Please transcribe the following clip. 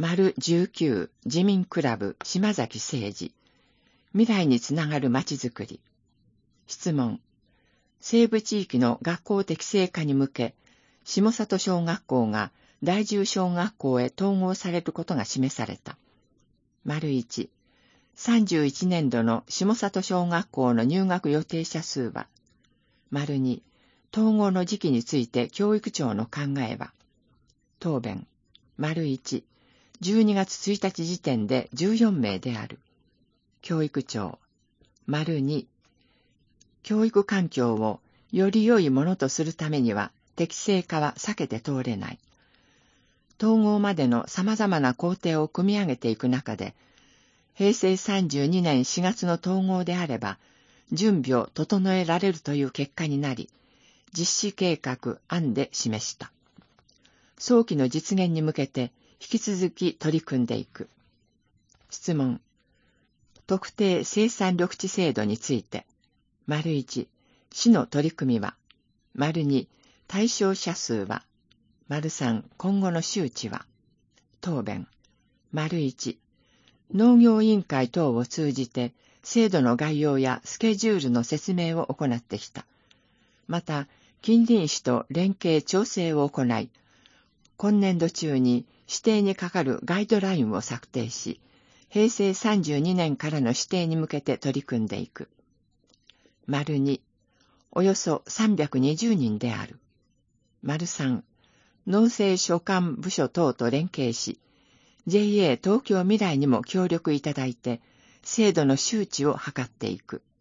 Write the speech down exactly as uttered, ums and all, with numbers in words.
丸じゅうきゅう自民クラブ島崎誠二。未来につながるまちづくり。質問。西部地域の学校適正化に向け、下里小学校が第十小学校へ統合されることが示された。丸いち。さんじゅういちねんどの下里小学校の入学予定者数は。丸に。統合の時期について教育庁の考えは。答弁。丸いち。じゅうにがつついたち時点でじゅうよんめいである。教育庁。丸に。教育環境をより良いものとするためには適正化は避けて通れない。統合までの様々な工程を組み上げていく中で、へいせいさんじゅうにねんしがつの統合であれば、準備を整えられるという結果になり、実施計画案で示した。早期の実現に向けて引き続き取り組んでいく。質問。特定生産緑地制度について。丸いち、市の取り組みは。丸に、対象者数は。丸さん、今後の周知は。答弁。丸いち、農業委員会等を通じて、制度の概要やスケジュールの説明を行ってきた。また、近隣市と連携調整を行い、今年度中に指定にかかるガイドラインを策定し、へいせいさんじゅうにねんからの指定に向けて取り組んでいく。丸に、およそさんびゃくにじゅうにんである。丸さん、農政所管部署等と連携し、ジェイエー 東京未来にも協力いただいて、制度の周知を図っていく。